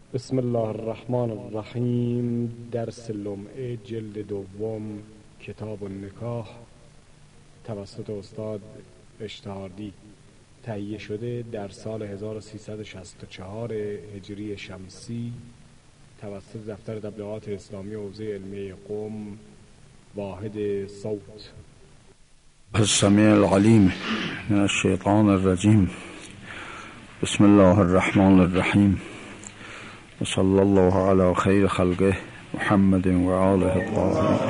بسم الله الرحمن الرحیم. درس لمعه جلد دوم، کتاب النکاح، توسط استاد اشتهاردی، تهیه شده در سال 1364 هجری شمسی توسط دفتر تبلیغات اسلامی حوزه علمیه قم، واحد صوت. السمیع العلیم من الشیطان الرجیم. بسم الله الرحمن الرحیم و صلی الله علی خیر خلقه محمد و آله الطاهرین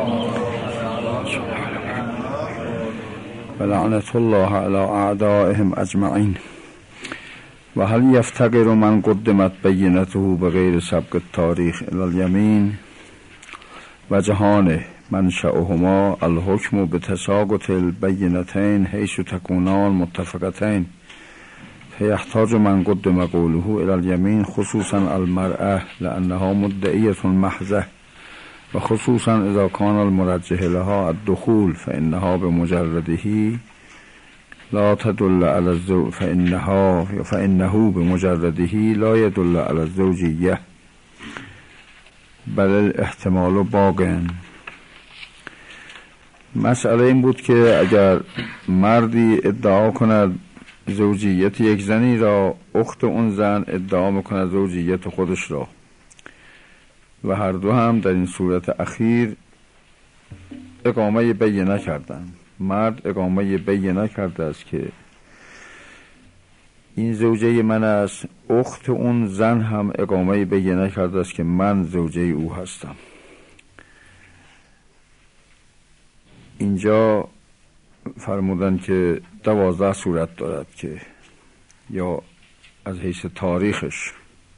و لعنت الله علی اعدائهم اجمعین. و هل یفتقر من قدمت بینته بغیر سبق التاریخ الی الیمین و جهان منشأهما الحکم بتساقط البینتین حیث تکونان متفقتین فیحتاج من قدم قوله الی الیمین خصوصا المرأة لانها مدعیة محضة و خصوصا اذا کان المرجح لها الدخول فانها بمجرده لا تدل على الزوج فانه بمجرده لا يدل على الزوجیه بل الاحتمال باقٍ. مسئله این بود که اگر مردی ادعا کند زوجیت یک زنی را، اخت اون زن ادعا میکند زوجیت خودش را و هر دو هم در این صورت اخیر اقامه بینه کردن. مرد اقامه بینه کرده است که این زوجه من است، اخت اون زن هم اقامه بینه کرده است که من زوجه او هستم. اینجا فرمودن که 12 صورت دارد که یا از حیث تاریخش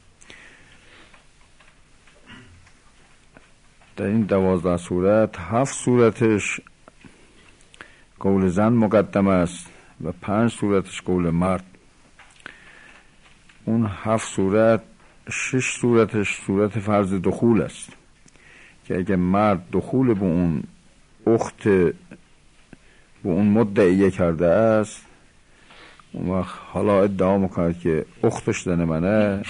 در این 12 صورت 7 صورتش قول زن مقدم است و 5 صورتش قول مرد. اون 7 صورت 6 صورتش صورت فرض دخول است که اگه مرد دخول به اون اخت به اون مدعیه کرده است، اون وقت حالا ادعا میکند که اختش زن منه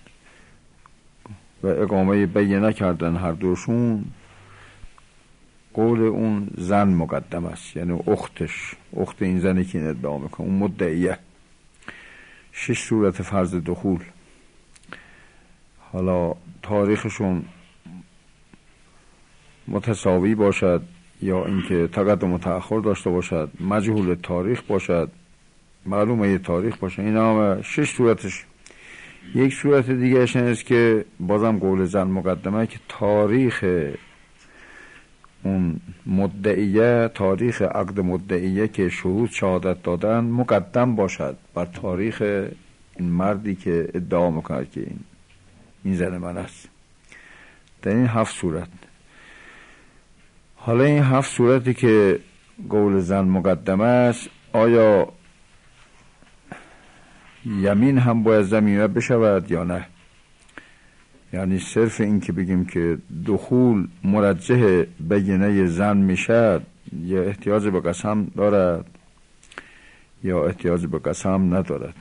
و اقامه بینه کردن هر دوشون، قول اون زن مقدم است، یعنی اختش، اخت این زنی که این ادعا میکنه، اون مدعیه. 6 صورت فرض دخول. حالا تاریخشون متساوی باشد یا اینکه تقدم و تأخر داشته باشد، مجهول تاریخ باشد، معلومه تاریخ باشد، این هم 6 صورتش. یک صورت دیگه است که بازم قول زن مقدمه که تاریخ اون مدعیه، تاریخ عقد مدعیه که شهود شهادت دادن مقدم باشد بر تاریخ این مردی که ادعا میکنه که این زن من است. در این 7 صورت. حالا این 7 صورتی که قول زن مقدمه است، آیا یمین هم باید ضمیمه بشود یا نه؟ یعنی صرف این که بگیم که دخول مرجح بینه زن میشد، یا احتیاج به قسم دارد یا احتیاج به قسم ندارد،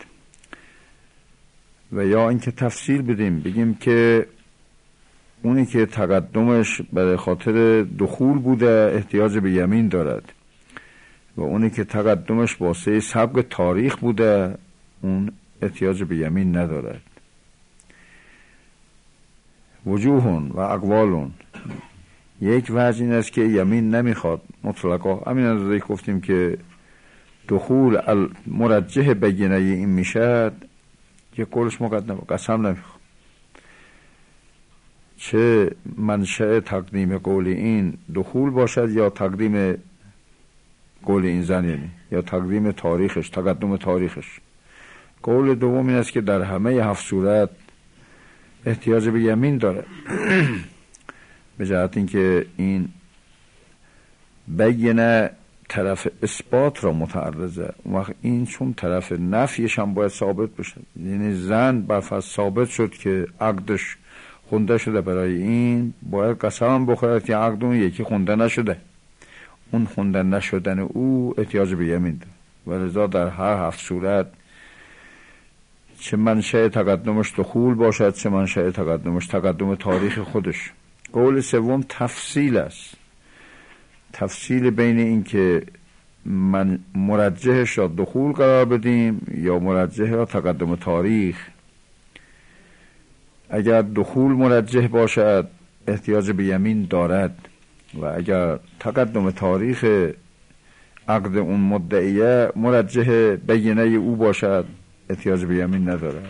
و یا اینکه تفصیل بدیم بگیم که اونی که تقدمش برای خاطر دخول بوده احتیاج به یمین دارد و اونی که تقدمش واسه سبق تاریخ بوده اون احتیاج به یمین ندارد. وجوهون و اقوالون. یک وجه این است که یمین نمیخواد مطلقا، همین از گفتیم که دخول مرجح بینه این میشد، یک قولش مقدم، قسم نمیخواد. چه منشأ تقدیم قول این دخول باشد یا تقدیم قول این زن، یعنی یا تقدیم تاریخش، تقدم تاریخش. قول دوم این است که در همه 7 صورت احتیاج به یمین داره به جهت اینکه این بینه طرف اثبات را متعرضه، اون وقت این چون طرف نفیش هم باید ثابت بشه. یعنی زن برفرض ثابت شد که عقدش خونده شده، برای این باید قسم بخورد که عقد اون یکی خونده نشده، اون خونده نشدن او احتیاج به یمین داره. ولذا در هر 7 صورت چه منشأ تقدمش دخول باشد، چه منشأ تقدمش تقدم تاریخ خودش. قول سوم تفصیل است، تفصیل بین این که من مرجحش را دخول قرار بدیم یا مرجح را تقدم تاریخ. اگر دخول مرجح باشد احتیاج به یمین دارد و اگر تقدم تاریخ عقد اون مدعیه مرجح بینه او باشد احتیاج به یمین ندارد.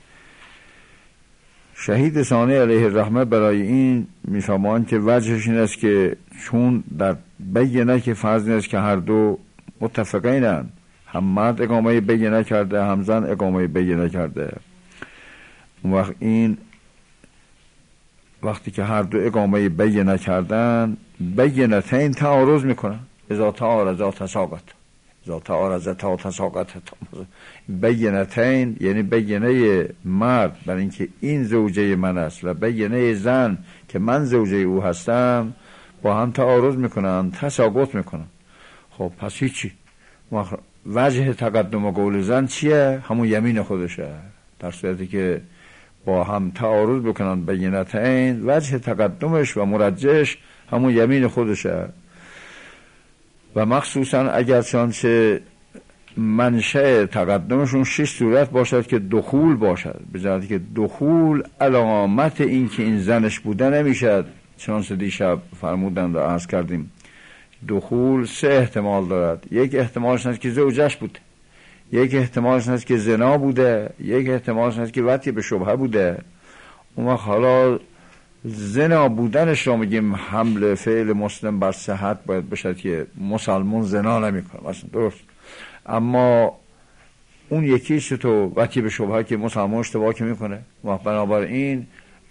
شهید ثانی علیه الرحمه برای این میفرمایند که وجهش این است که چون در بینه که فرض است که هر دو متفقینند، هم مرد اقامه بینه کرده هم زن اقامه بینه کرده، اون وقت این وقتی که هر دو اقامه بینه کردن بینتین تعارض میکنن. اذا تعارضا تساقط، اذا تعارضتا تساقط. بینتین یعنی بینه مرد بر اینکه این زوجه من است و بینه زن که من زوجه او هستم با هم تعارض میکنن، تساقط میکنن. خب پس هیچی. وجه تقدم قول زن چیه؟ همون یمین خودشه. در صورتی که با هم تعارض بکنن بینتین، وجه تقدمش و مرجحش همون یمین خودشه. و مخصوصا اگر چانچه منشأ تقدمشون 6 صورت باشد که دخول باشد، به جهتی که دخول علامت این که این زنش بوده نمیشد. چنانچه دیشب فرمودند و عرض کردیم دخول 3 احتمال دارد. یک احتمالش هست که زوجش بوده، یک احتمالش هست که زنا بوده، یک احتمالش هست که وطی به شبهه بوده. اون وقت حالا زنا بودنش را میگیم حمل فعل مسلم بر صحت باید بشد که مسلمان زنا نمیکنه مثلا، درست. اما اون یکیش تو وطی به شبهه که مسلمان اشتباه که میکنه. و بنابراین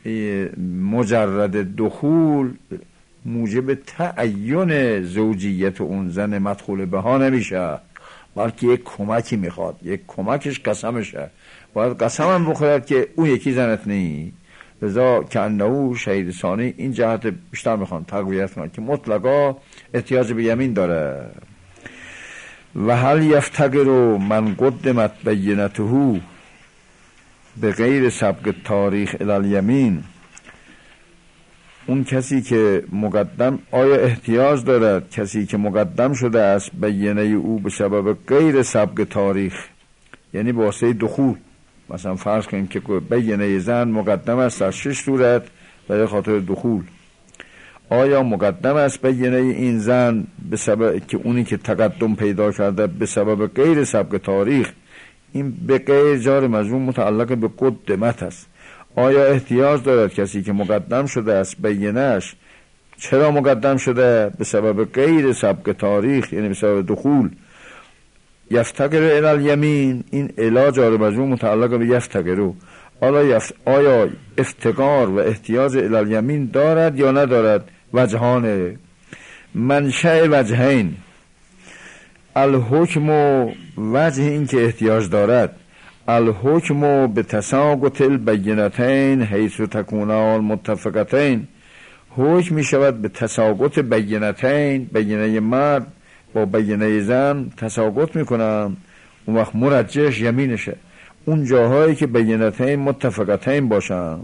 مجرد دخول موجب تعین زوجیت اون زن مدخول بها نمیشه، بلکه یک کمکی میخواد. یک کمکش قسمشه، باید قسم هم بخورد که اون یکی زنت نی. لذا کنه شهید ثانی این جهت بیشتر میخوان تقویت کنن که مطلقا احتیاج به یمین داره. و هل یفتقر من قدمت بینته به غیر سبق تاریخ الی الیمین، اون کسی که مقدم، آیا احتیاج دارد کسی که مقدم شده است بینه او به سبب غیر سبق تاریخ، یعنی به واسطه دخول، مثلا فرض کنیم که بینه زن مقدم است در 6 صورت برای خاطر دخول، آیا مقدم است بینه این زن به سبب که اونی که تقدم پیدا کرده به سبب غیر سبق تاریخ، این به غیر جار مجرور متعلق به قدمت است. آیا احتیاج دارد کسی که مقدم شده است بینه‌اش چرا مقدم شده؟ به سبب غیر سبق تاریخ، یعنی به سبب دخول. یفتقر الی الیمین، این الی جار مجرور متعلق به یفتقر. آیا افتقار و احتیاج الی الیمین دارد یا ندارد؟ وجهان. منشأ وجهین، الحکم وجه این که احتیاج دارد، الحکم به تساقط البینتین حیث تکونان متفقتین، حکم می شود به تساقط بینتین، بینه مرد با بینه زن تساقط می کنن، اون وقت مرجحش یمینشه. اون جاهایی که بینتین متفقتین باشن،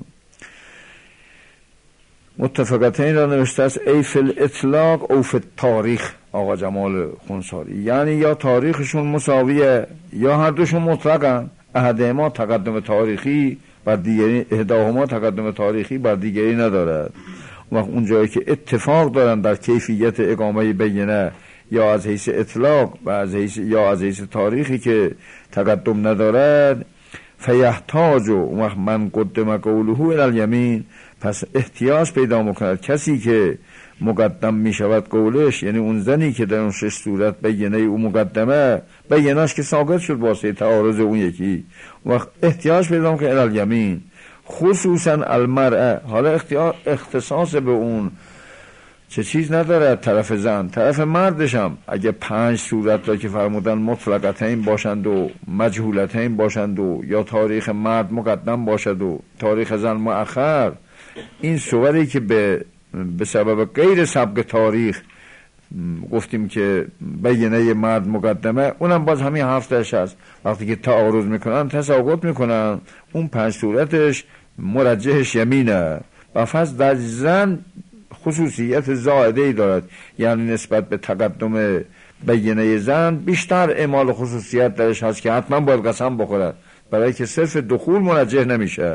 متفقتین را نوشته است ای فی الاطلاق او فی التاریخ، آقا جمال خونساری، یعنی یا تاریخشون مساویه یا هر دوشون مطلقن. احدهما تقدم تاریخی بر دیگری، احداهما تقدم تاریخی بر دیگری ندارد. وقت اون جایی که اتفاق دارن در کیفیت اقامه بینه یا از حیث اطلاق و از حیث تاریخی که تقدم ندارد، فیحتاج و من قدم قوله الی الیمین، پس احتیاج پیدا میکند کسی که مقدم میشود قولش، یعنی اون زنی که در اون 6 صورت بینه او مقدمه، بیناش که ساقط شد واسه تعارض اون یکی، وقت احتیاج پیدا میکنه الی الیمین. خصوصا المرأه، حالا اختصاص به اون چه چیز نداره، طرف زن، طرف مردش هم اگه 5 صورت را که فرمودن مطلقتین باشند و مجهولتین باشند و یا تاریخ مرد مقدم باشد و تاریخ زن مؤخر، این صوری که به سبب غیر سبق تاریخ گفتیم که بینه مرد مقدمه، اونم باز همین هفتش هست. وقتی که تعارض میکنن تساقط میکنن، اون 5 صورتش مرجحش یمینه. و پس در زن خصوصیت زائده ای دارد، یعنی نسبت به تقدم بینه زن بیشتر اعمال خصوصیت درش هست که حتما باید قسم بخورد، برای که صرف دخول مرجح نمیشه.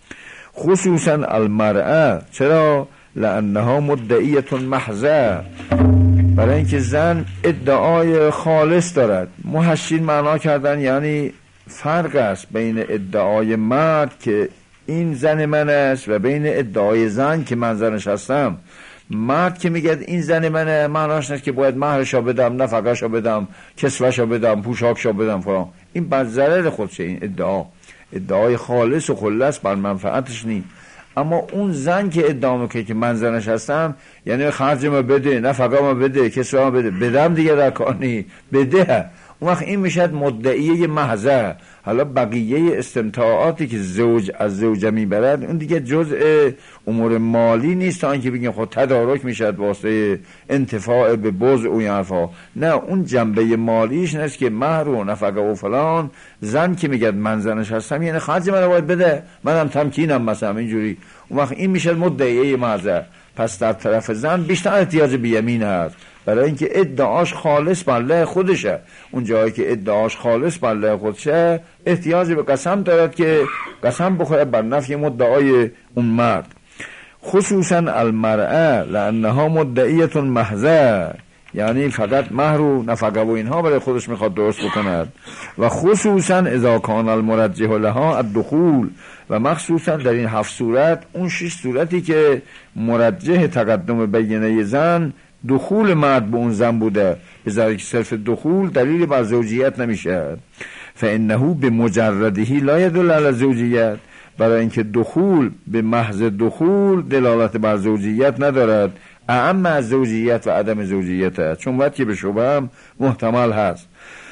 خصوصا المرأه، چرا؟ لانها مدعیه محضه، برای اینکه زن ادعای خالص دارد. محشین معنا کردن یعنی فرق است بین ادعای مرد که این زن من است و بین ادعای زن که من زنش هستم. مرد که میگه این زن منه، معناش نیست که باید مهرشو بدم، نفقهشو بدم، کسوهشو بدم، پوشاکشو بدم فلان. این بر ضرر خودشه. این ادعای خالص و خلص بر منفعتش نیست. اما اون زن که ادعا میکنه که من زنش هستم، یعنی خرجمو بده، نفقه‌مو بده، کسوه‌مو بده، بدم دیگه در کاری بده، اون وقت این میشد مدعیه محضه. حالا بقیه استمتاعاتی که زوج از زوجه میبرد اون دیگه جزء امور مالی نیست تا اینکه بگیم خود تدارک میشد واسه انتفاع به بوز اون حرفا. نه، اون جنبه مالیش نیست که مهر و نفقه و فلان. زن که میگه من زنش هستم یعنی خرج من باید بده، منم تمکینم مثلا اینجوری. اون وقت این میشه مدعیه محضه. پس در طرف زن بیشتر احتیاج به یمین هست، برای اینکه ادعاش خالص بله خودشه. اون جایی که ادعاش خالص بله خودشه احتیاج به قسم دارد که قسم بخوره بر نفی مدعای اون مرد. خصوصا المرأه لانها مدعیه محضه، یعنی فقط مهر و نفقه و اینها برای خودش میخواد درست بکند. و خصوصا اذا کان المرجح لها الدخول، و مخصوصا در این 7 صورت، اون 6 صورتی که مرجح تقدم بینه زن دخول مرد به اون زن بوده، بذاری که صرف دخول دلیل بر زوجیت نمیشه. فانه بمجردهی لا يدل على زوجیت، برای اینکه دخول به محض دخول دلالت بر زوجیت ندارد، اعم از زوجیت و عدم زوجیت هست، چون وقتی که به شبه هم محتمل هست.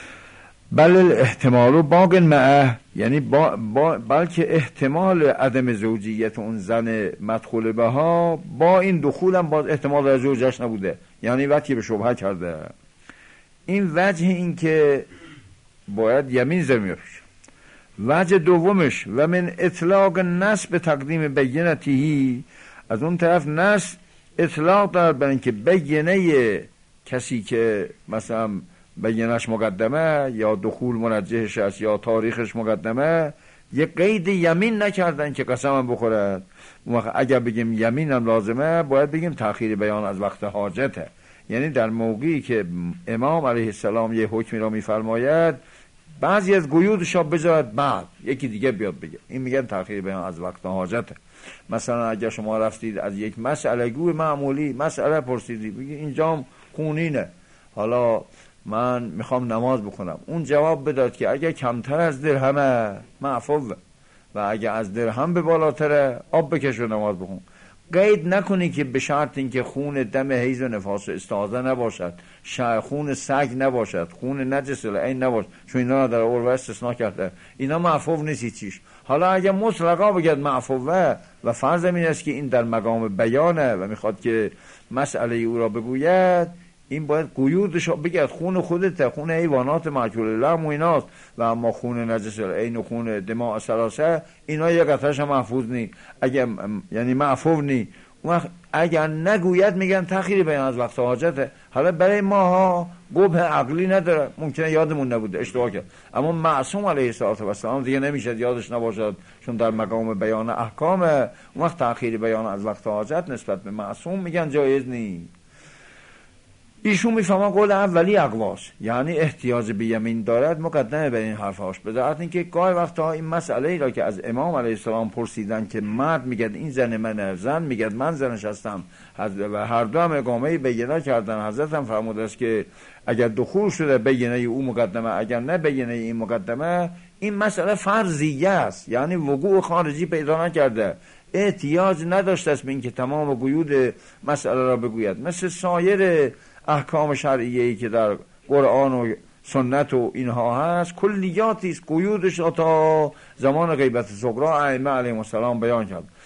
بل احتمال باق معه، یعنی بلکه احتمال عدم زوجیت اون زن مدخول بها با این دخول هم باز احتمال از زوجش نبوده، یعنی وقتی به شبهه کرده. این وجه این که باید یمین زمیر. وجه دومش و من اطلاق نص به تقدیم بینتیهی، از اون طرف نص اطلاق دارد بر اینکه بینه کسی که مثلا بینش مقدمه یا دخول مرجحش است یا تاریخش مقدمه، یه قید یمین نکردن که قسم بخورد. اگر بگیم یمین هم لازمه، باید بگیم تأخیر بیان از وقت حاجته. یعنی در موقعی که امام علیه السلام یه حکمی را میفرماید، بعضی از قیودش را بذارد بعد یکی دیگه بیاد بگه، این میگن تأخیر بیان از وقت حاجته. مثلا اگر شما رفتید از یک مسئله گوی معمولی مسئله پرسیدی، بگی اینجام خونینه، حالا من میخوام نماز بخونم، اون جواب بداد که اگر کمتر از درهمه معفو، و اگر از درهم به بالاتره آب بکش و نماز بخون. قید نکنی که به شرط اینکه خون دم حیض و نفاس و استحاضه نباشد، خون سگ نباشد، خون نجس العین نباشد، چون اینا در عرف استثناء کرده، اینا معفو نیست چیش. حالا اگر مطلقا بگید معفوه و فرض این است که این در مقام بیانه و میخواد که مسئله او را بگوید، این باید قیودش بگید خون خودت، خون حیوانات مأکول لحم و ایناست، و اما خون نجس العین و خون دماء ثلاثه اینا یک قطعش محفوظ نی، اگر یعنی معفو نی. اگر نگوید میگن تأخیر بیان از وقت حاجته. حالا برای ماها قبح عقلی نداره، ممکنه یادمون نبوده اشتباه کرد، اما معصوم علیه السلام دیگه نمیشه یادش نباشد، چون در مقام بیان احکامه. اون وقت تأخیر بیان از وقت حاجت نسبت به معصوم میگن جایز نی. ایشون میفهمن قول اولی اقواس، یعنی احتیاج به یمین دارد مقدمه به این حرفاش. بدارد اینکه گاهی وقتا این مسئله ای را که از امام علیه السلام پرسیدن که مرد میگه این زن منه، زن میگه من زنش هستم، و هر دو هم اقامه بینه کردن، حضرت هم فرموده است که اگر دخول شده بینه او مقدمه، اگر نه بینه این مقدمه، این مسئله فرضیه است، یعنی وقوع خارجی پیدا نکرده، احتیاج نداشته است به اینکه تمام قیود مسئله را بگوید. مثل سایر احکام شرعیه‌ای که در قرآن و سنت و اینها هست، کلیاتی است، قیودش تا زمان غیبت صغرا ائمه علیهم السلام بیان کرد.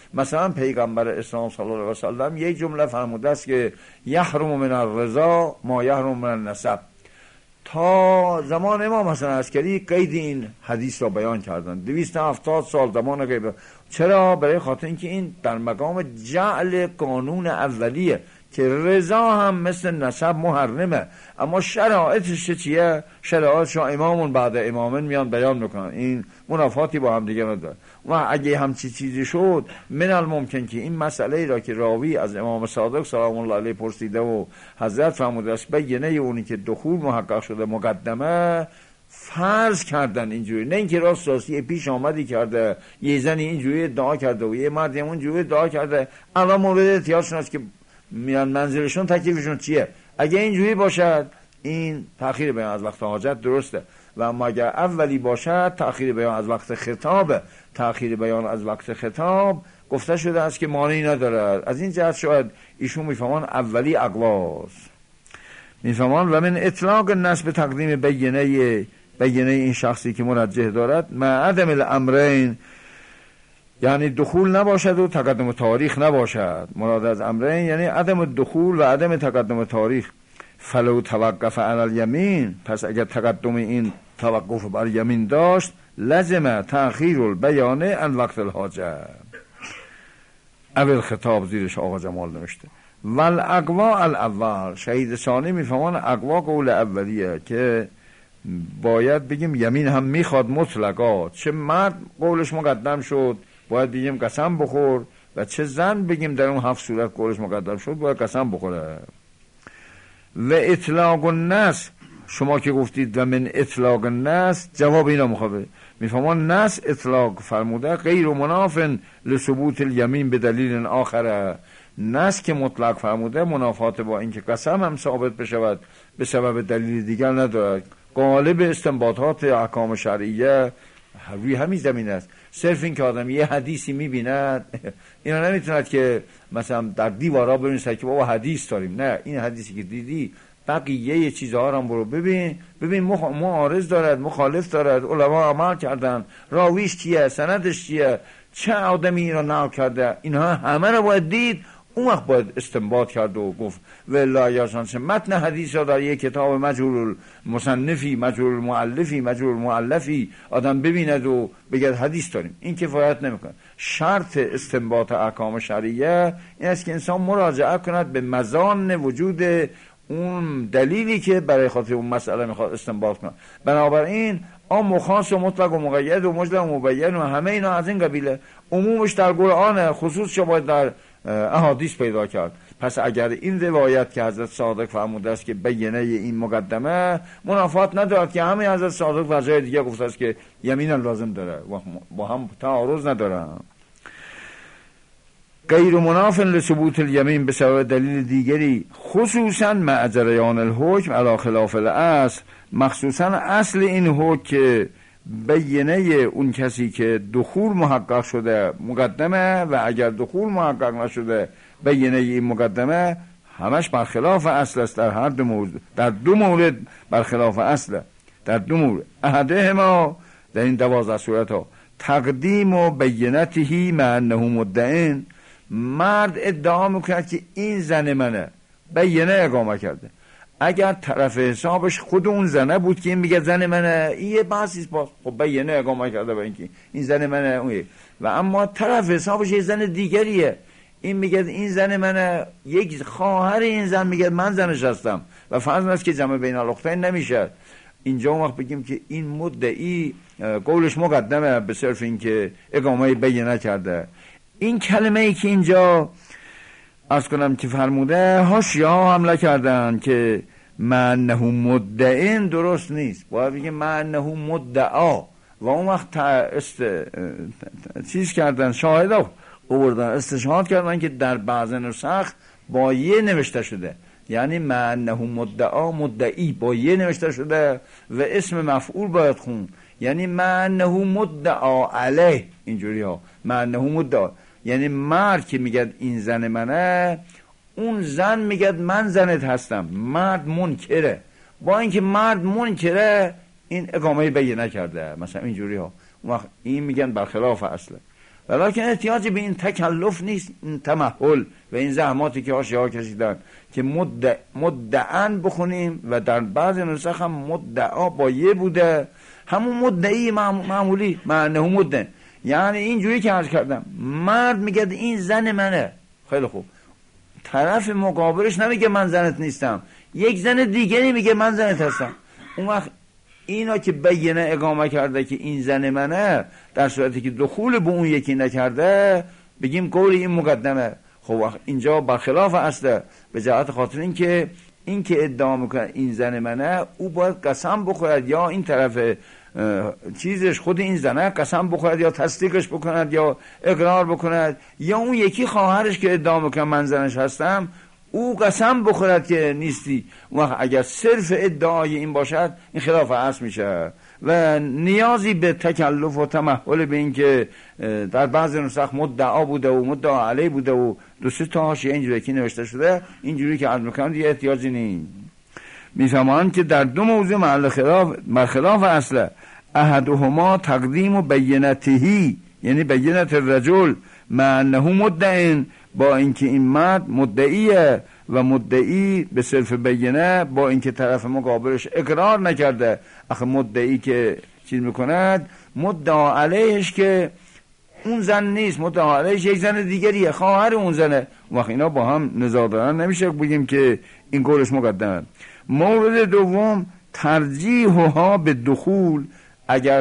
مثلا پیغمبر اسلام صلی الله علیه و سلم یک جمله فرموده است که یحرم من الرضا ما یحرم من النسب. تا زمان امام حسن عسکری قید این حدیث را بیان کردند. 270 سال زمان غیب. چرا؟ برای خاطر اینکه این در مقام جعل قانون اولیه که رضا هم مثل نسب محرمه، اما شرایطش چیه؟ شرایطش امامون بعد امامن میان بیان میکنن، این منافاتی با هم دیگه نداره. و اگه همچی چیزی شد من الممکن که این مسئله را که راوی از امام صادق سلام الله علیه پرسیده و حضرت فرموده است بیانه اونی که دخول محقق شده مقدمه فرض کردن اینجوری، نه اینکه راست پیش آمدی کرده یه زنی اینجوری ادعا کرده و یه مردی اونجوری ادعا کرده الان مورد احتیاطشون است که میان منزلشون تکلیفشون چیه. اگه اینجوری باشد این تأخیر بیان از وقت حاجت درسته، و اما اگر اولی باشد تأخیر بیان از وقت خطابه. تأخیر بیان از وقت خطاب گفته شده است که مانعی ندارد. از این جهت شاید ایشون میفهمان اولی اقواست، میفهمان و من اطلاق الناس به تقدیم بیانه این شخصی که مرجح دارد مع عدم الامرین، یعنی دخول نباشد و تقدم تاریخ نباشد. مراد از امرین یعنی عدم دخول و عدم تقدم تاریخ. فلو توقف علی الیمین، پس اگر تقدم این توقف بر یمین داشت لازم تأخیر البیان عن وقت الحاجه. اول خطاب زیرش آقا جمال نوشته. والاقوا الاول، شهید ثانی میفهمان اقوا قول اولیه که باید بگیم یمین هم میخواد مطلقا، چه مرد قولش مقدم شد باید بگیم قسم بخور، و چه زن بگیم در اون 7 صورت قولش مقدم شد باید قسم بخوره. و اطلاق النص، شما که گفتید و من اطلاق النص، جواب اینا مخابه میفهمان نص اطلاق فرموده غیر منافن لثبوت الیمین به دلیل آخره. نص که مطلق فرموده منافات با اینکه قسم هم ثابت بشود به سبب دلیل دیگر ندارد. غالب استنباطات احکام شرعیه روی همین زمین است. صرف این که آدم یه حدیثی میبیند اینا نمیتوند که مثلا در دیوارا ببینید که بابا حدیث داریم، نه، این حدیثی که دیدی بقیه چیزها رو برو ببین معارض دارد، مخالف دارد، علما عمل کردن، راویش کیه، سندش چیه، چه آدمی این رو نقل کرده، اینها همه رو باید دید. اون وقت باید استنباط کرد و گفت والله یاشانش متن حدیث را در یک کتاب مجهول المصنفی، مجهول المؤلفی، مجهول المؤلفی آدم ببیند و بگه حدیث داریم، این کفایت نمیکنه. شرط استنباط احکام شرعیه این است که انسان مراجعه کند به مزان وجود اون دلیلی که برای خاطر اون مسئله میخواد استنباط کنه. بنابراین عام خاص و مطلق و مقید و مجزم و مبین و همه اینا از این قبیله، عمومش در قرآن، خصوصش باید در احادیث پیدا کرد. پس اگر این روایت که حضرت صادق فرموده است که بیانه این مقدمه منافات ندارد که همین حضرت صادق و جای دیگه گفته است که یمین لازم داره و با هم تعارض نداره. غیر منافن لثبوت الیمین به سبب دلیل دیگری، خصوصا مع جریان الحکم علی خلاف الاصل، مخصوصا اصل این حکم که بیانه اون کسی که دخول محقق شده مقدمه و اگر دخول محقق نشده بیانه این مقدمه همش برخلاف اصل است. در هر دو مورد، در 2 مورد برخلاف اصله. در 2 مورد احدهما، در این 12 صورت ها، تقدیم و بینته مع انه مدعین، مرد ادعا میکند که این زن منه، بیانه اقامه کرده. اگر طرف حسابش خود اون زنه بود که این میگه زن منه، این یه بحثیست، باز خب بیانه اقامه کرده با اینکه این زن منه اون. و اما طرف حسابش یه زن دیگریه، این میگه این زن منه، یک خواهر این زن میگه من زنش هستم و فرض است که جمع بین الاختین نمیشه. اینجا اون وقت بگیم که این مدعی قولش مقدمه به صرف اینکه اقامه بیانه کرده. این کلمه ای که اینجا از کنم که فرموده حاشیه ها حمله کردن که معنه مدعین درست نیست، باید بگیم معنه مدعا. و اون وقت چیز کردن، شاهد ها آوردن، استشهاد کردن که در بعض نسخ با یه نوشته شده، یعنی معنه مدعا، مدعی با یه نوشته شده و اسم مفعول باید خون، یعنی معنه مدعا علیه. اینجوری ها معنه مدعا یعنی مرد که میگه این زن منه، اون زن میگه من زنت هستم، مرد منکره. با اینکه مرد منکره این اقامه بیانه کرده مثلا اینجوری ها، اون وقت این میگن برخلاف اصله. ولیکن احتیاجی به این تکلف نیست، این تمهل و این زحماتی که حاشیه‌ها کشیدن که مدعن بخونیم و در بعض نسخ هم مدعا با یه بوده، همون مدعی معمولی معنی مدعا. یعنی اینجوری که عرض کردم مرد میگه این زن منه، خیلی خوب، طرف مقابلش نمیگه من زنت نیستم، یک زن دیگری میگه من زنت هستم. اون وقت اینا که بینه اقامه کرده که این زن منه، در صورتی که دخول به اون یکی نکرده، بگیم قول این مقدمه. خب اینجا برخلاف اصله، به جهت خاطر این که ادعا میکنه این زن منه، او باید قسم بخورد یا این طرف چیزش خود این زنه قسم بخورد یا تصدیقش بکند یا اقرار بکند، یا اون یکی خواهرش که ادعا میکنه من زنش هستم او قسم بخورد که نیستی. و اگر صرف ادعای این باشد این خلاف اصل میشه و نیازی به تکلف و تمهل به این که در بعض نسخ مدعا بوده و مدعا علی بوده و دو سه تا حاشیه اینجوری که نوشته شده اینجوری که عرض میکنم دیگه احتیاجی نیست. میفهمند که در دو موضوع محل خلاف اصله. احدهما تقدیم و بینتهی، یعنی بینت الرجل مع انه مدعن، با اینکه این مرد مدعیه و مدعی به صرف بینه، با اینکه طرف مقابلش اقرار نکرده. آخه مدعی که چیز میکند مدعا علیهش که اون زن نیست، مدعا علیهش یک زن دیگریه، خواهر اون زنه. وقت اینا با هم نزاع دارن، نمیشه بگیم که این قولش مقدمه. مورد دوم ترجیحها به دخول. اگر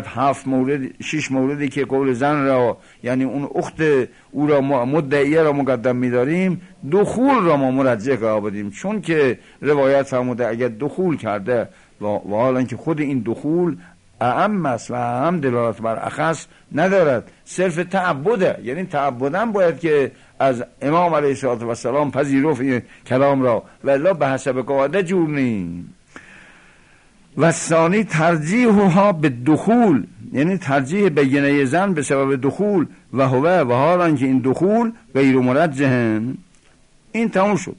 6 موردی که قول زن را یعنی اون اخت او را مدعیه را مقدم می‌داریم، دخول را ما مرجح قرار بدیم، چون که روایت فرموده اگر دخول کرده و حالا که خود این دخول اعم است و اعم دلالت بر اخص ندارد، صرف تعبده، یعنی تعبداً باید که از امام علیه السلام پذیرفت این کلام را، ولی به حسب قاعده جور نیست. و ثانی ترجیحها به دخول، یعنی ترجیح بینه زن به سبب دخول و حالا که این دخول غیر مرجحن. این تموم شد.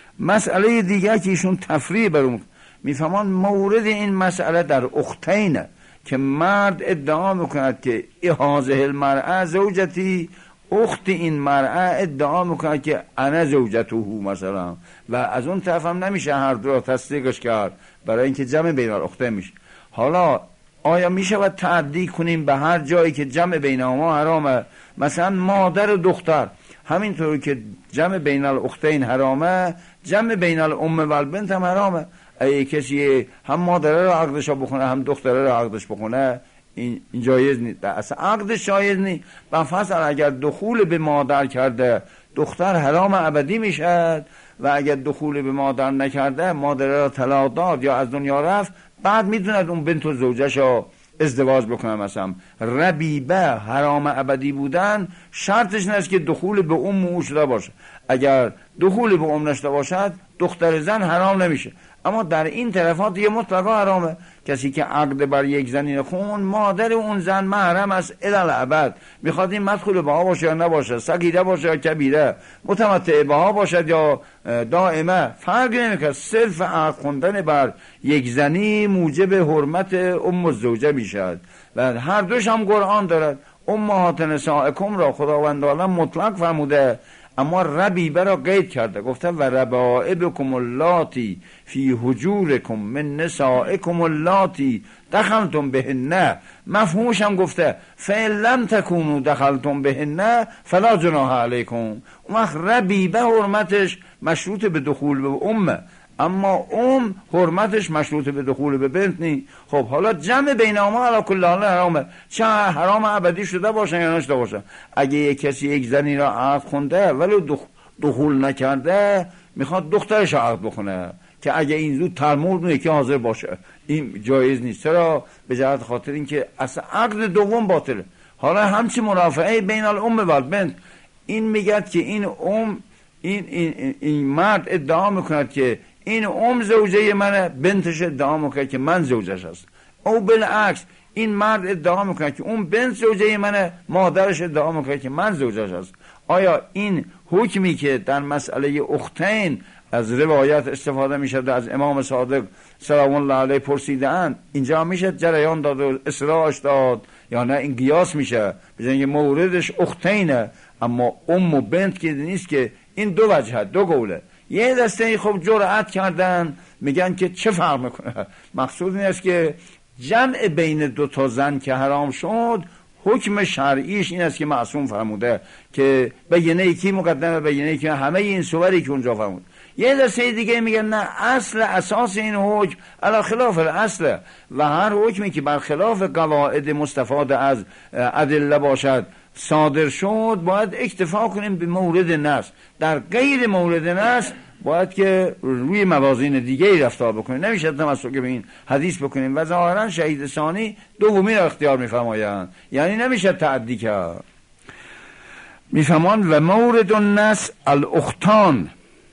مسئله دیگه که ایشون تفریع برون میفهمان، مورد این مسئله در اختینه که مرد ادعا میکند که هذه المرأة زوجتی، اخت این مرأة ادعا میکند که انا زوجته مثلا، و از اون طرف هم نمیشه هر دو را تصدیقش کرد برای اینکه جمع بین الاختین میشه. حالا آیا میشه و تعدی کنیم به هر جایی که جمع بینهما حرامه؟ مثلا مادر و دختر، همینطور که جمع بین الاختین حرامه، جمع بین الام و البنت هم حرامه. اگه کسی هم مادره را عقدش بکنه هم دختره را عقدش بکنه، این جایز نیست، اصلا عقدش جایز نیست. بنفصل اگر دخول به مادر کرده دختر حرام ابدی میشد، و اگر دخول به مادر نکرده مادر را طلاق داد یا از دنیا رفت، بعد میدوند اون بنت و زوجش را ازدواج بکنه. مثلا ربیبه حرام ابدی بودن شرطش نیست که دخول به ام شده باشه. اگر دخول به ام نشده باشد دختر زن حرام نمیشه، اما در این طرفات یه مطلقا حرامه. کسی که عقد بر یک زنی خون، مادر اون زن محرم است الالعبد، میخواد این مدخول بها باشه یا نباشه، صغیره باشه یا کبیره، متمتع بها باشد یا دائمه، فرق نمیکنه. صرف عقد خوندن بر یک زنی موجب حرمت ام الزوجه میشد و هر دوش هم قرآن دارد. امهات نسائکم را خداوند عالم مطلق فرموده، اما ربیبه را قید کرده، گفته و ربائبکم اللاتی فی حجورکم من نسائکم اللاتی دخلتم بهن. مفهومش هم گفته فإن لم تکونوا دخلتم بهن فلا جناح علیکم. اون وقت ربیبه حرمتش مشروط به دخول به امه، اما حرمتش مشروط به دخول به بنت نی. خب حالا جمع بینهما علی کل حال حرامه، چه حرام ابدی شده باشه یا نشده باشه. اگه یک کسی یک زنی را عقد خونده ولی دخول نکرده، میخواد دخترش عقد بکنه که اگه این زود ترمورد یکی حاضر باشه، این جایز نیست. چرا؟ به جهت خاطر اینکه اصلا عقد دوم باطله. حالا همچی مرافعه بین الام و البنت، این میگد که این مرد ادعا میکند که این زوجه منه، بنتش ادعا میکنه که من زوجش هست، او بالعکس این مرد ادعا میکنه که اون بنت زوجه منه، مادرش ادعا میکنه که من زوجش هست. آیا این حکمی که در مسئله اختین از روایت استفاده میشد از امام صادق سلام الله علیه پرسیدن، اینجا میشه جریان داد و اصلاحش داد یا نه این قیاس میشه، بزنین که موردش اختینه اما و بنت که نیست، که این دو وجه، دو قوله. یه دسته خب جرأت کردن میگن که چه فرق میکنه، مقصود این است که جمع بین دو تا زن که حرام شد حکم شرعیش این است که معصوم فرموده که بینه یکی مقدمه، بینه یکی، همه این صوری که اونجا فرمود. یه دسته دیگه میگن نه، اصل اساس این حکم علی خلاف الاصل و هر حکمی که بر خلاف قواعد مستفاد از ادله باشد صادر شد باید اکتفا کنیم به مورد نص. در غیر مورد نص باید که روی موازین دیگه ای رفتار بکنیم، نمیشه تمسک به این حدیث بکنیم و ظاهرا شهید ثانی دومی را اختیار میفرمایند، یعنی نمیشه تعدی کرد. میفهمان و مورد النص الاختان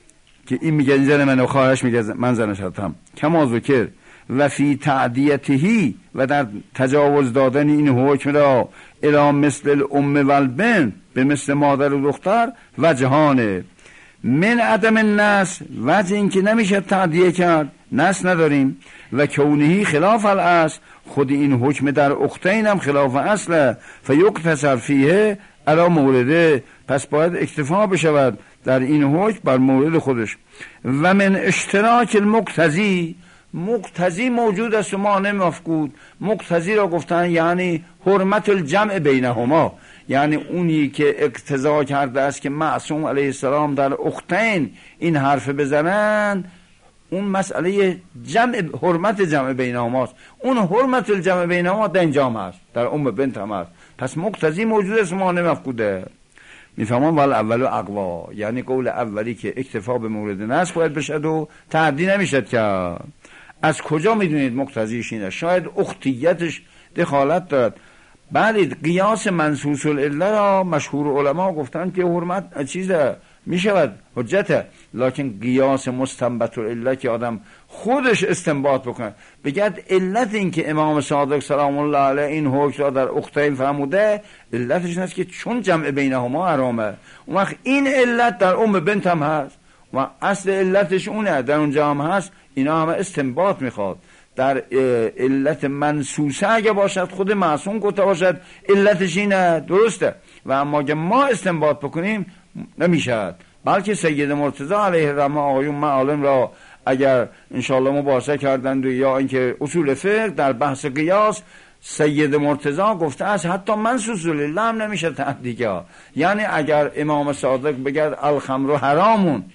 که این میگه این زن من و خواهرش میگه من زنش هستم، کما ذکر و فی تعدیتهی و در تجاوز دادن این حکم را الی مثل الام و البنت به مثل مادر و دختر و جهانه من عدم النص، وجه این که نمیشه تعدیه کرد، نص نداریم، و کونهی خلاف الاصل، خود این حکم در اختین هم خلاف اصله، فیقتصر فیه علی مورده، پس باید اکتفا بشود در این حکم بر مورد خودش. و من اشتراک المقتضی، مقتضی موجود است و مانع مفقود. مقتضی را گفتن یعنی حرمت الجمع بینهما، یعنی اونی که اقتضا کرده است که معصوم علیه السلام در اختین این حرف بزنن، اون مسئله جمع، حرمت جمع بینهماست. اون حرمت الجمع بینهما در اینجا هم هست، در ام بنت هم هست. پس مقتضی موجود است و مانع مفقوده. میفهمون ول اول اقوا، یعنی قول اولی که اکتفا به مورد نص باید بشد و تعدی نمیشد که. از کجا میدونید مقتضیش اینه؟ شاید اختیتش دخالت دارد. بله، قیاس منصوص العله را مشهور علما گفتن که حرمت چیز میشود، حجته، لکن قیاس مستنبط العله که آدم خودش استنباط بکنه بگد علت این که امام صادق سلام الله علیه این حکم را در اختین فرموده، علتش این است که چون جمع بینهما حرامه. اون وقت این علت در ام بنت هم هست و اصل علتش اونه، در اونجا هم هست. اینا همه استنباط میخواد. در علت منصوصه اگه باشد، خود معصوم گفته باشد علتش اینه، درسته، و اما که ما استنباط بکنیم نمیشد. بلکه سید مرتضی علیه الرحمه آقایون معالم را اگر انشاءالله مباحثه کردند یا اینکه اصول فقه در بحث قیاس، سید مرتضی گفته است حتی منصوص لله هم نمیشه تعدی کرد. یعنی اگر امام صادق بگد الخمر حرامون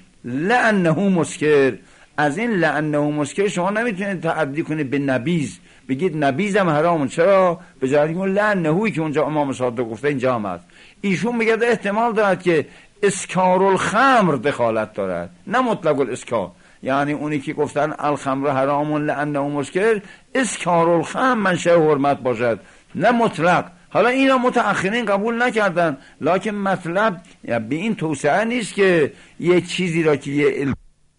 لانه مسکر، از این لانه مسکر شما نمیتونید تعدی کنید به نبیذ، بگید نبیذ هم حرامون. چرا؟ به جای اینکه لانهویی که اونجا امام صادق گفته اینجا هم هست. ایشون میگه احتمال دارد که اسکار الخمر دخالت دارد، نه مطلق الاسکار. یعنی اونی که گفتن الخمر حرامون لانه مسکر، اسکار الخمر منشأ حرمت باشد، نه مطلق. حالا اینا متأخرین قبول نکردن، لکن مطلب به این توسعه نیست که یه چیزی را که یه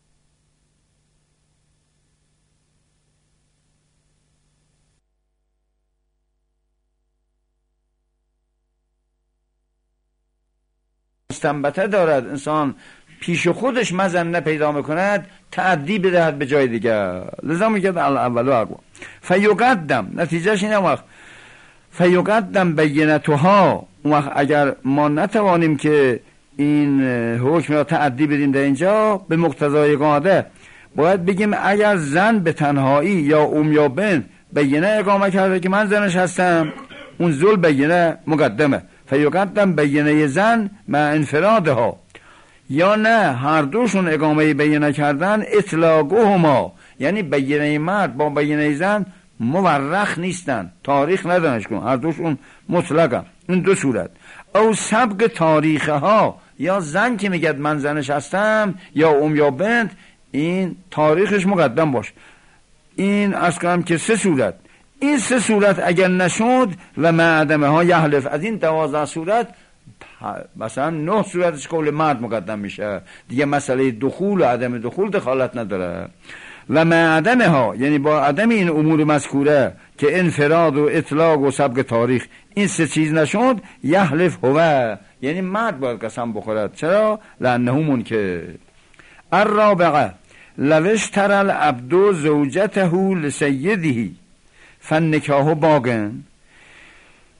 مستنبطه دارد انسان پیش خودش مزن پیدا میکند، تعدی بدهد به جای دیگر. لذا میگه اول اقوا فیقدم، نتیجهش اینه وقت فیقدم بینتها. اون وقت اگر ما نتوانیم که این حکم را تعدی بدیم در اینجا به مقتضای قاعده، باید بگیم اگر زن به تنهایی یا یا بنت بینه اقامه کرده که من زنش هستم، اون ذل بینه مقدمه. فیقدم بینه زن مع انفرادها، یا نه هر دوشون اقامه بینه کردن اطلاقهما، یعنی بینه مرد با بینه زن مورخ نیستن، تاریخ ندانش کن، هر دوشون مطلقا. این دو صورت. او سبق تاریخه ها، یا زن که میگد من زنش هستم یا یا بنت، این تاریخش مقدم باش. این از کنم که سه صورت. این سه صورت اگر نشد و معدمه ها یحلف، از این 12 صورت مثلا 9 صورتش قول مرد مقدم میشه دیگه، مسئله دخول و عدم دخول دخالت نداره. و معدمه ها یعنی با عدم این امور مذکوره که انفراد و اطلاق و سبق تاریخ، این سه چیز نشد، یحلف هو، یعنی مرد باید قسم بخورد. چرا؟ لانه منکر. الرابعه لوش تر العبد زوجته لسیده فالنکاح باقن.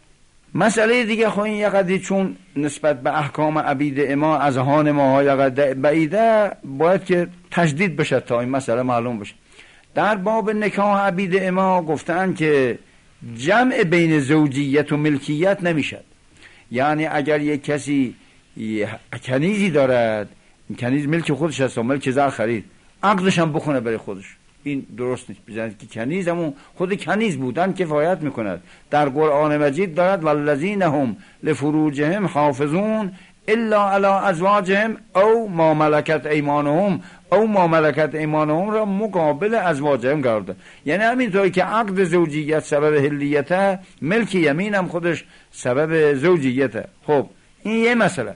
مسئله دیگه خب این یقدی چون نسبت به احکام عبید ما از هان ما یقد بعیده باید که تجدید بشه تا این مسئله معلوم بشه. در باب نکاح عبید ما گفتن که جمع بین زوجیت و ملکیت نمیشد. یعنی اگر یک کسی کنیزی دارد، این کنیز ملک خودش هست و ملک زر خرید، عقدش هم بخونه برای خودش، این درست نیست. بزنید که کنیز همون خود کنیز بودن کفایت میکند. در قرآن مجید دارد والذین هم لفروجهم حافظون الا علی ازواجهم او ما ملکت ایمانهم، او ما ملکت ایمانهم را مقابل ازواجهم قرار داد. یعنی همینطوری که عقد زوجیت سبب حلیته، ملک یمین هم خودش سبب زوجیته. خب این یه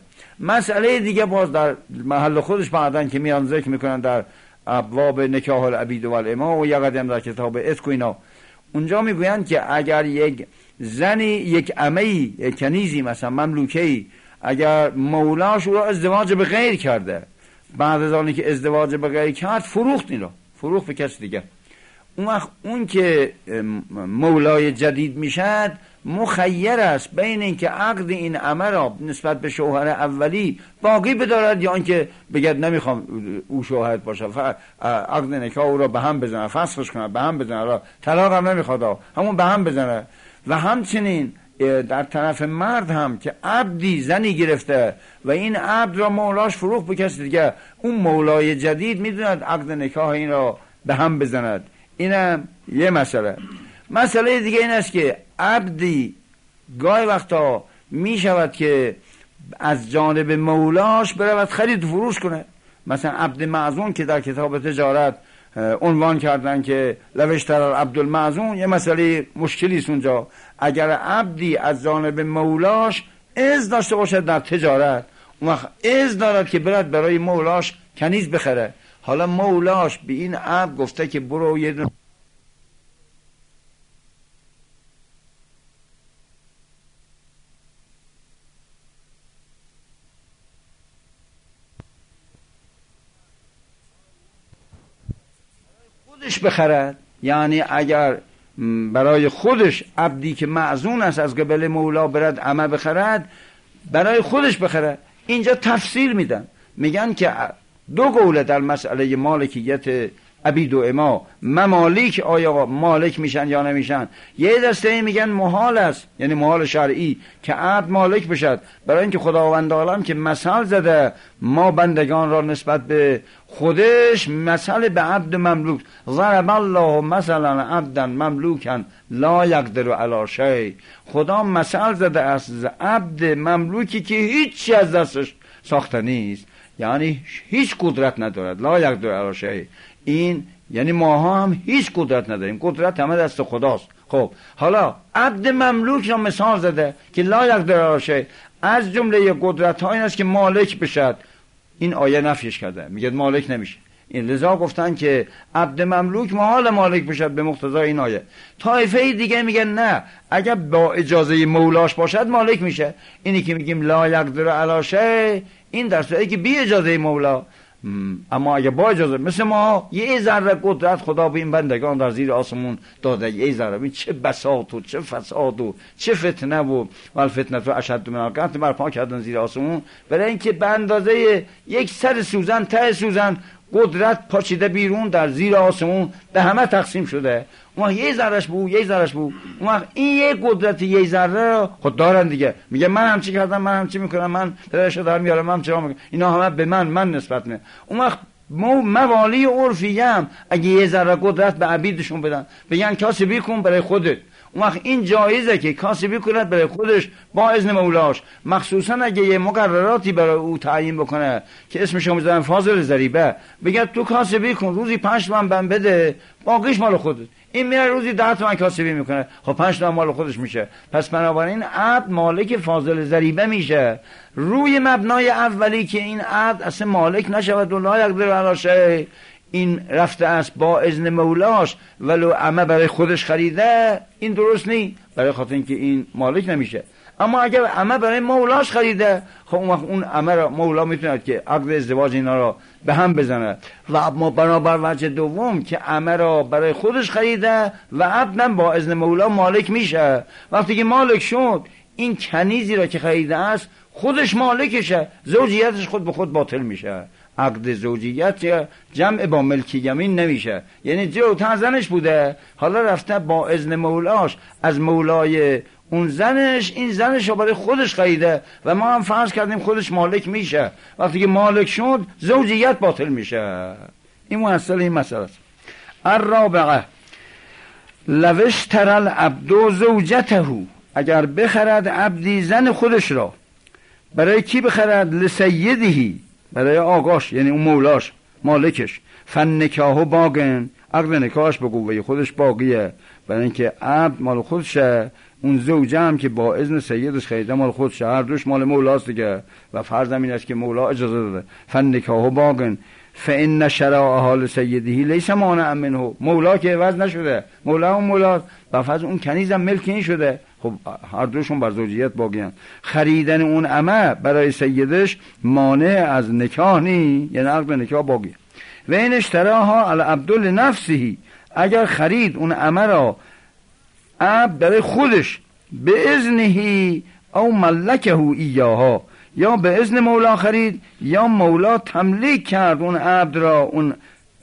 مسئله دیگه باز در محل خودش بعدن که میان ذکر میکنن در ابواب نکاح العبید و الاماء و یقدم در کتاب عتق و اینا، اونجا میگویند که اگر یک زنی، یک عمه‌ای، یک کنیزی مثلا مملوکه‌ای، اگر مولاش او را ازدواج به غیر کرده، بعد از آنی که ازدواج به غیر کرد فروخت، این را فروخت به کسی دیگه، اون که مولای جدید میشد مخیر است بین اینکه عقد این عمه را نسبت به شوهر اولی باقی بدارد یا اینکه بگد نمیخوام او شوهرت باشه، عقد نکاح او را به هم بزنه، فسخش کنه، به هم بزنه، را طلاق هم نمیخواد، همون به هم بزنه. و همچنین در طرف مرد هم که عبدی زنی گرفته و این عبد را مولاش فروخت به کسی دیگه، اون مولای جدید میدوند عقد نکاح این را به هم بزند. اینم یه مسئله دیگه این است که عبدی گاهی وقتا می شود که از جانب مولاش برود خرید و فروش کنه. مثلا عبد معزون که در کتاب تجارت عنوان کردن که لوشتر عبد المعزون، یه مسئله مشکلی است اونجا. اگر عبدی از جانب مولاش اذن داشته باشد در تجارت، اون وقت اذن دارد که برد برای مولاش کنیز بخره. حالا مولاش به این عبد گفته که برو یه دونه خودش بخرد. یعنی اگر برای خودش عبدی که معزون است از قبل مولا برد عمه بخرد، برای خودش بخرد. اینجا تفسیر میدن، میگن که دو قوله در مسئله مالکیت عبید و اما. ممالک آیا مالک میشن یا نمیشن؟ یه دسته میگن محال است، یعنی محال شرعی که عبد مالک بشد، برای اینکه خداوند عالم که مثل زده ما بندگان را نسبت به خودش مثل به عبد مملوک، ضرب الله مثلا عبدا مملوکا لا یقدر علی شیء. خدا مثل زده از عبد مملوکی که هیچی از دستش ساخته نیست، یعنی هیچ قدرت ندارد. لا یقدر علی شیء، این یعنی ماها هم هیچ قدرت نداریم، قدرت همه دست خداست. خب حالا عبد مملوک را مثال زده که لا یقدر علی شیء، از جمله قدرت ها این است که مالک بشد. این آیه نفیش کرده، میگه مالک نمیشه. این لذا گفتن که عبد مملوک محال مالک بشد به مقتضای این آیه. طایفه دیگه میگن نه، اگر با اجازه مولاش باشد مالک میشه. اینی که میگیم لا یقدر علی شیء، این در صورتی که بی اجازه مولا. اما اگه با اجازه، مثل ما یه ذره قدرت خدا به این بندگان در زیر آسمون داده، یه ذره. ببین چه بساط و چه فساد و چه فتنه و الفتنه تو اشد من القتل برپا کردن زیر آسمون، برای اینکه به اندازه یک سر سوزن، ته سوزن قدرت پاچیده بیرون در زیر آسمون به همه تقسیم شده. اون یه ذرهش بود، یه ذرهش بود. اون وقت این یه قدرت یه ذره خود دارن دیگه. میگه من همچی کردم، من همچی میکنم، من درش دارم میارم، من چرا میکنم، اینا همه به من نسبت میده. اون وقت موالی عرفی هم اگه یه ذره قدرت به عبیدشون بدن، بگن کاسبی کن برای خودت، اون وقت این جایزه که کاسبی کند برای خودش با اذن مولاش، مخصوصا اگه یه مقرراتی برای او تعیین بکنه که اسمش رو میذارن فاضل ضریبه، بگه تو کاسبی کن، روزی 5 تومن بده، باقیش مال خودت. این میره روزی 10 تومن کاسبی میکنه، خب 5 تومن مال خودش میشه. پس بنابراین عبد مالک فاضل ضریبه میشه، روی مبنای اولی که این عبد اصلا مالک نشود و لا یقدر علی شیء، این رفته است با اذن مولاش ولو عمه برای خودش خریده، این درست نیست، برای خاطر اینکه این مالک نمیشه. اما اگر عمه برای مولاش خریده، خب اون وقت اون عمه را مولا میتونه که عقد ازدواج اینا را به هم بزنه. و اما بنابر وجه دوم که عمه را برای خودش خریده و عبدم با اذن مولا مالک میشه. وقتی که مالک شد، این کنیزی را که خریده است خودش مالکشه، زوجیتش خود به خود باطل میشه. عقد زوجیت جمع با ملک یمین نمیشه، یعنی جوتر زنش بوده، حالا رفته با اذن مولاش از مولای اون زنش این زنش رو برای خودش خریده و ما هم فرض کردیم خودش مالک میشه. وقتی که مالک شد زوجیت باطل میشه. این محصل این مسئله است. الرابعه لو اشتری العبد زوجته، اگر بخرد عبدی زن خودش را. برای کی بخرد؟ لسیدهی، برای آقاش، یعنی اون مولاش مالکش. فالنکاح باقین، عقد نکاحش به قوه خودش باقیه، برای اینکه عبد مال خودشه، اون زوجه هم که با اذن سیدش خریده مال خودشه، هر دوش مال مولاست دیگه و فرض این است که مولا اجازه داده. فالنکاح باقین فان شرائها لسیدهی لیس مانعا منه، مولا که عوض نشده، مولا اون مولاست و فرض اون کنیزم ملک این شده، خب هر دوشون بر زوجیت باقیان. خریدن اون امه برای سیدش مانع از نکاح نی، یعنی عقد نکاح باقیه. و این اشتراها العبد لنفسه، اگر خرید اون امه را عبد برای خودش به اذنهی او ملکه ایاها، یا به اذن مولا خرید یا مولا تملیک کرد اون عبد را، اون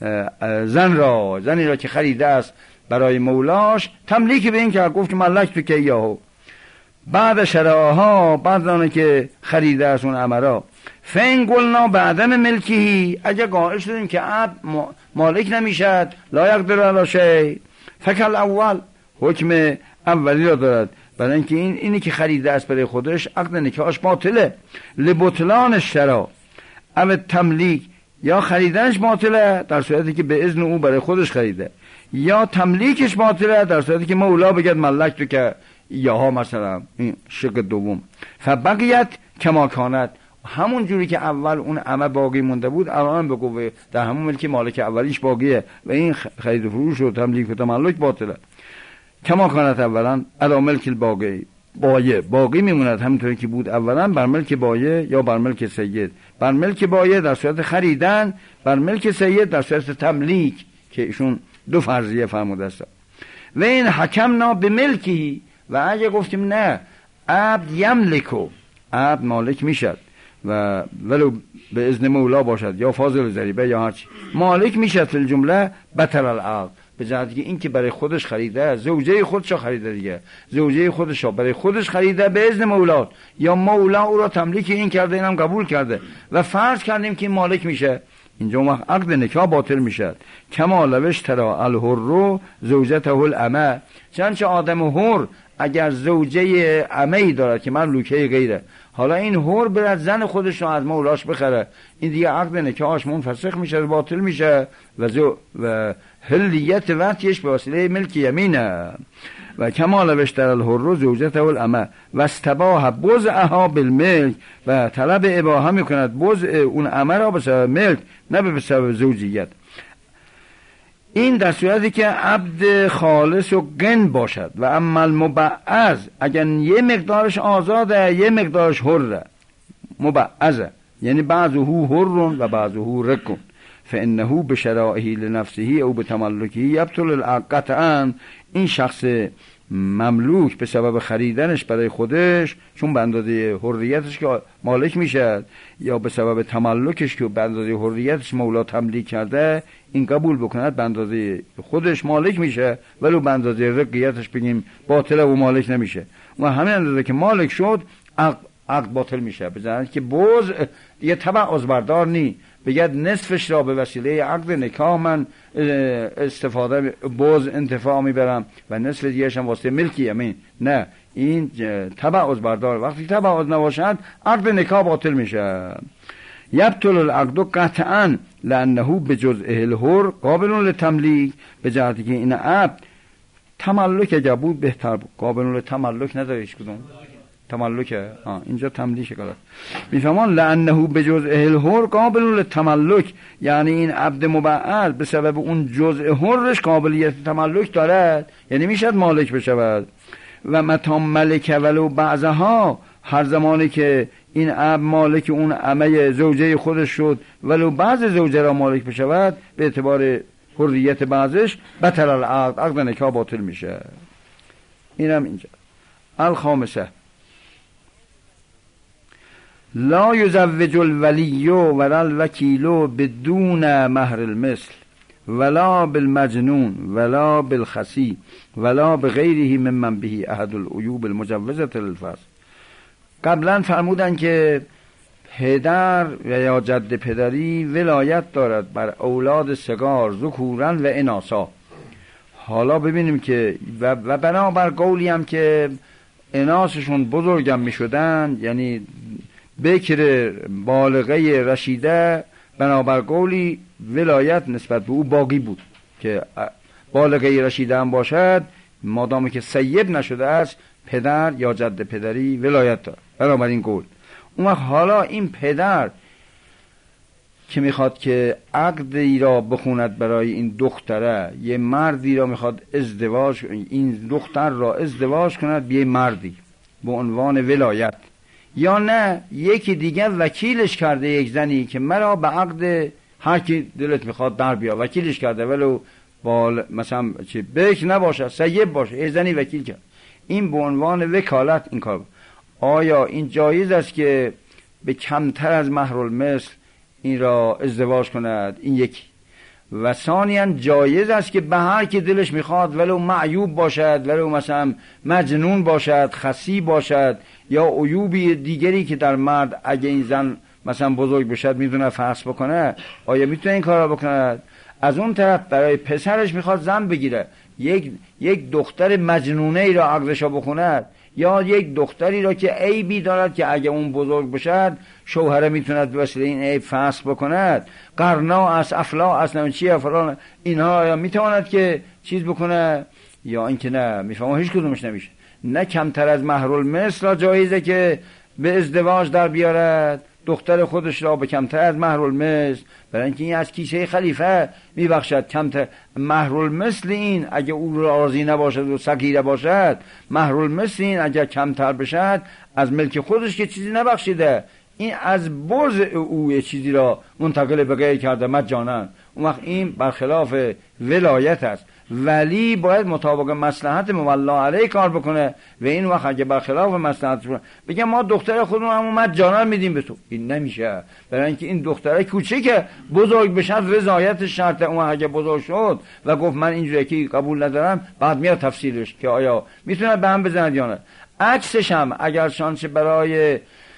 زنی را که خریده است برای مولاش تملیک به این که گفت که ملک تو که ایاها. بعد شرائها، بعد آنه که خریده است اون امرا، فین قلنا بعدم ملکی، اگر قائل شدیم که عبد مالک نمیشد، لا یقدر علی شیء، فکل اول، حکم اولی را دارد، برای اینکه اینی که خریده است برای خودش عقد نکاحش باطله. لبطلان الشرا او تملیک، یا خریدنش باطله در صورتی که به اذن او برای خودش خریده، یا تملیکش باطله در صورتی که مولا بگد ملک تو که یاها، مثلا این شق دوم. فبقیت کما کانت، همون جوری که اول اون امه باقی مونده بود الان به قوه در همون ملک مالک اولیش باقیه و این خرید و فروش و تملیک و تملک باطله. کما کانت اولا علی ملک الباقی، باقی میموند همونطوری که بود اولا بر ملک بایه یا بر ملک سید. بر ملک بایه در صورت خریدن، بر ملک سید در صورت تملیک که ایشون دو فرضیه فرموده است. و این حکمنا به ملکی، و اگه گفتیم نه عبد یملکو، عبد مالک میشد و ولو به اذن مولا باشد یا فاضل ضریبه یا هرچی مالک میشد، فی الجمله بطل العقد، به جهت که این که برای خودش خریده، زوجه خودش خریده دیگه، زوجه خودش برای خودش خریده به اذن مولا، یا مولا او را تملیک این کرده، اینم قبول کرده و فرض کردیم که این مالک میشه، اینجا وقت عقد نکاح باطل میشه. کما لوش ترا الحر زوجته الامه، چنانچه آدم حر اگر زوجه عمه‌ای دارد که مملوکه غیره، حالا این حر برد زن خودش رو از مولاش بخره، این دیگه عقد نکاحش منفسخ میشه، باطل میشه و حلیت وقتیش به وسیله ملک یمینه. و کمال بشتر الحر زوجته الامه و استباح بضعها بالملک، و طلب اباحه میکند بضع اون امه را به سبب ملک نه به سبب زوجیت. این در صورتی که عبد خالص و قن باشد. و اما المبعض، اگر یه مقدارش آزاده یه مقدارش حره، مبعضه یعنی بعضه حر و بعضه رق، فانه بشرائه لنفسه او بتملکه یبطل العقد قطعا. این شخص مملوک به سبب خریدنش برای خودش، چون به اندازه حریتش که مالک میشه، یا به سبب تملکش که به اندازه حریتش مولا تملیک کرده، این قبول بکند به اندازه خودش مالک میشه، ولو به اندازه رقیتش بگیم باطله و مالک نمیشه. و همین اندازه که مالک شد عقد باطل میشه، بزنید که بوز دیگه تبع از بردار نی، بگید نصفش را به وسیله عقد نکاح من استفاده بوز انتفاع میبرم و نصف دیگرش هم واسه ملکی یمین، نه، این تبع از بردار. وقتی تبع از نباشد عقد نکاح باطل میشه. یبطل العقد قطعا لانه بجزء الحر قابل للتملیک، به جهتی که این عبد تملک اگه بود بهتر بود، قابل للتملک نداره هیچ کدوم تملکه، اینجا تملیک غلط میفهمان. لانه بجزء الحر قابل للتملک، یعنی این عبد مبعض به سبب اون جزء حرش قابلیت تملک دارد، یعنی میشد مالک بشود. و متا ملک ولو بعضها، هر زمانی که این عبد مالک اون عمه زوجه خودش شد ولو بعض زوجه را مالک بشود، به اعتبار حریت بعضش بطل العقد، عقد نکاح باطل میشه. اینم اینجا. الخامسه لا یزوج الولی ولا الوکیل بدون مهر المثل ولا بالمجنون ولا بالخسی ولا بغیره ممن به احد العیوب المجوزة للفصل. قبلا فرمودن که پدر و یا جد پدری ولایت دارد بر اولاد صغار ذکورا و اناثا. حالا ببینیم که و بنابر قولی هم که اناثشون بزرگم می شدن، یعنی بکر بالغه رشیده، بنابر قولی ولایت نسبت به او باقی بود که بالغه رشیده هم باشد، مادامی که سیب نشده است پدر یا جد پدری ولایت دارد بنابر این قول. اون وقت حالا این پدر که میخواد که عقدی را بخوند برای این دختره، یه مردی را میخواد ازدواج، این دختر را ازدواج کند به یه مردی به عنوان ولایت، یا نه یکی دیگه وکیلش کرده، یک زنی که مرا به عقد هر کی دلت میخواد در بیا، وکیلش کرده ولو مثلا چه بکر نباشه، سیب باشه، یه زنی وکیل کرد، این به عنوان وکالت این کار. آیا این جایز است که به کمتر از مهر المثل این را ازدواج کند؟ این یکی. و ثانیاً جایز است که به هر کی دلش میخواد ولو معیوب باشد، ولو مثلا مجنون باشد، خسی باشد، یا عیوبی دیگری که در مرد اگه این زن مثلا بزرگ باشد میتونه فحص بکنه، آیا میتونه این کار را بکند؟ از اون طرف برای پسرش میخواد زن بگیره، یک دختر مجنونه ای را عقدش بخوند، یا یک دختری را که عیبی دارد که اگه اون بزرگ باشد شوهره میتوند به وسیله این عیب فحص بکند، قرنا است، افلا است، چیه فلان، اینها یا میتواند که چیز بکنه یا اینکه نه، میفهمم هیچ کدومش نمیشه. نه کمتر از مهر المثل را جایزه که به ازدواج در بیارد دختر خودش را به کمتر از مهر المثل، برای اینکه این از کیسه خلیفه میبخشد. کمتر مهر المثل این اگه او راضی نباشد و صغیره باشد، مهر المثل این اگه کمتر بشد از ملک خودش که چیزی نبخشیده، این از بوز او چیزی را منتقل به غیر کرده مجانا، اون وقت این برخلاف ولایت است. ولی باید مطابق مصلحت مولا علیه کار بکنه و این وقت اگه برخلاف مصلحتش بگه ما دختر خودمون همون مجانا میدیم به تو، این نمیشه. برای اینکه این دختره کوچیکه، بزرگ بشد رضایت شرطه. اون اگه بزرگ شد و گفت من اینجوری که قبول ندارم، بعد میاد تفصیلش که آیا میتونه به هم بزند یا نه. عکسش هم اگر شانس برای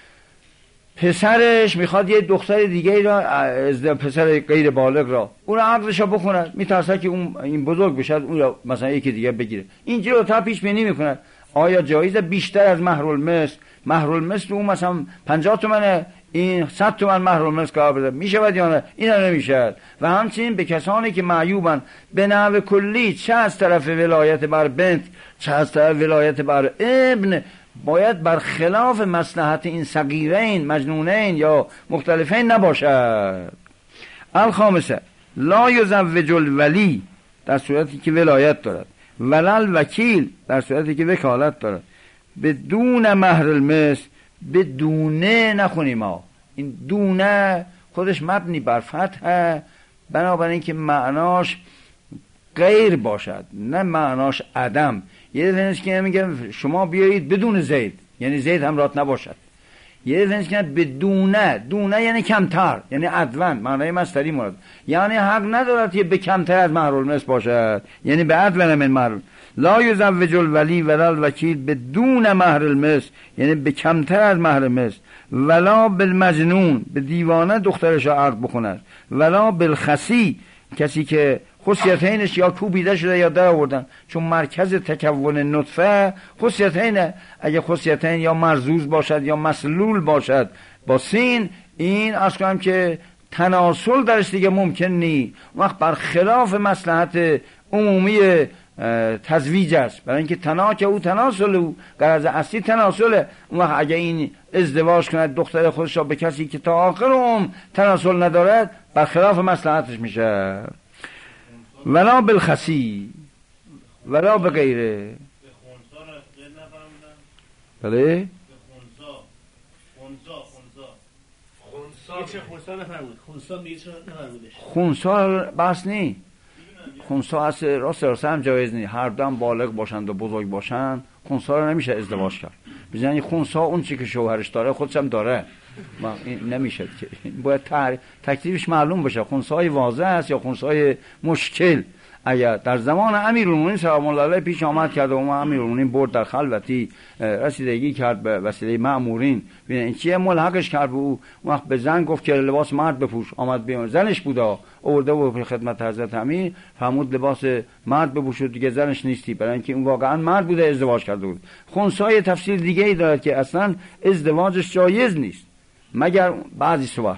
پسرش میخواد یه دختر دیگه را، پسر غیر بالغ را، اون عقدش رو بخونه، میترسه که اون این بزرگ بشه اون را مثلا یکی دیگه بگیره، اینجوری رو تا پیش بینی میکنه. آیا جایزه بیشتر از مهر المثل؟ مهر المثل اون مثلا 50 تومنه، این 100 تومن مهر المثل قرار بده، میشه یا نه؟ اینا نمیشه. و همچنین به کسانی که معیوبن به نحو کلی، چه از طرف ولایت بر بنت چه از طرف ولایت بر ابن، باید بر خلاف مصلحت این صغیرین، مجنونین یا مختلفین نباشد. الخامسه لا یزوج الولی، در صورتی که ولایت دارد، ولا الوکیل، در صورتی که وکالت دارد، بدون مهر المثل. بدونه نخونیم ها، این دونه خودش مبنی بر فتحه، بنابراین که معناش غیر باشد نه معناش عدم. یه دفعه که میگه شما بیایید بدون زید، یعنی زید همراهت نباشد. یه دفعه که بدونه، دونه یعنی کمتر، یعنی عدوان، معنای مصدری مراد، یعنی حق ندارد که به کمتر از مهر المثل باشد، یعنی به عدوان من مهر. لا یزوج الولی ولا الوکیل بدون مهر المثل، یعنی به کمتر از مهر المثل. ولا بالمجنون، به دیوانه دخترش عقد بکند. ولا بالخسی، کسی که خصیتینش یا کوبیده شده یا در آوردن، چون مرکز تکون نطفه خصیتینه. اگه خصیتین یا مرزوز باشد یا مسلول باشد با سین، این از کنم که تناسل درش دیگه ممکن نی، وقت بر خلاف مصلحت عمومی تزویج است. برای اینکه که او تناسل، او غرض اصلی تناسله. اون وقت اگه این ازدواج کند دختر خودش را به کسی که تا آخر تناسل ندارد، بر خلاف مصلحتش میشه. ولا بالخسی ولا بغیره. بله خونسا بس نی، خونسا هست راست هم جایز نی. هر دم بالغ باشند و بزرگ باشند، خونسا رو نمیشه ازدواج کرد. بزنی خونسا اون چی که شوهرش داره خودش هم داره، این نمیشه که باید تکلیفش معلوم بشه، خنثی واضح است یا خنثی مشکل. اگر در زمان امیرالمومنین سلام الله علیه پیش آمد کرد و امیرالمومنین برد در خلوتی رسیدگی کرد به وسیله مأمورین، این چیه ملحقش کرد به او، وقت به زن گفت که لباس مرد بپوش، آمد بیرون، زنش بودا آورده و خدمت حضرت امیر فرمود لباس مرد بپوش، دیگه زنش نیستی، برای اینکه اون واقعا مرد بوده، ازدواج کرده بود. خنثی تفسیر دیگه ای دارد که اصلا ازدواجش جایز نیست مگر بعضی صور.